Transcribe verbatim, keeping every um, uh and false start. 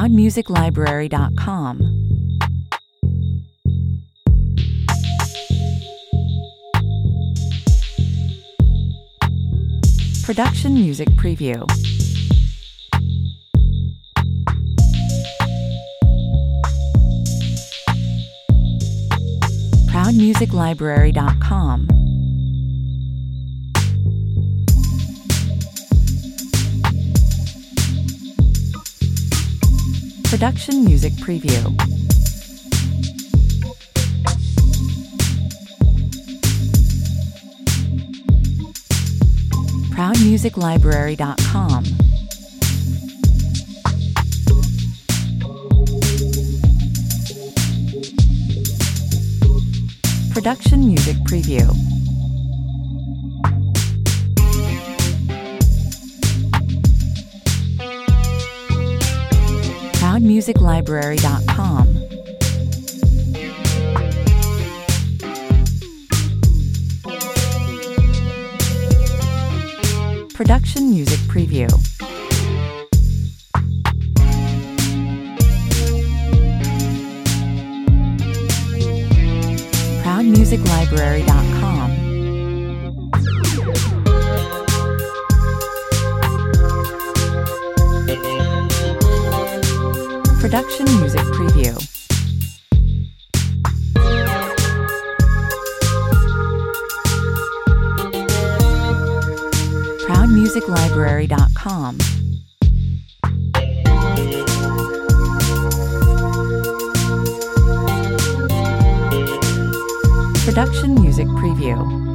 proud music library dot com. Production Music Preview. proud music library dot com. Production Music Preview. proud music library dot com. Production Music Preview. proud music library dot com. Production Music Preview. proud music library dot com. Production Music Preview. proud music library dot com. Production Music Preview.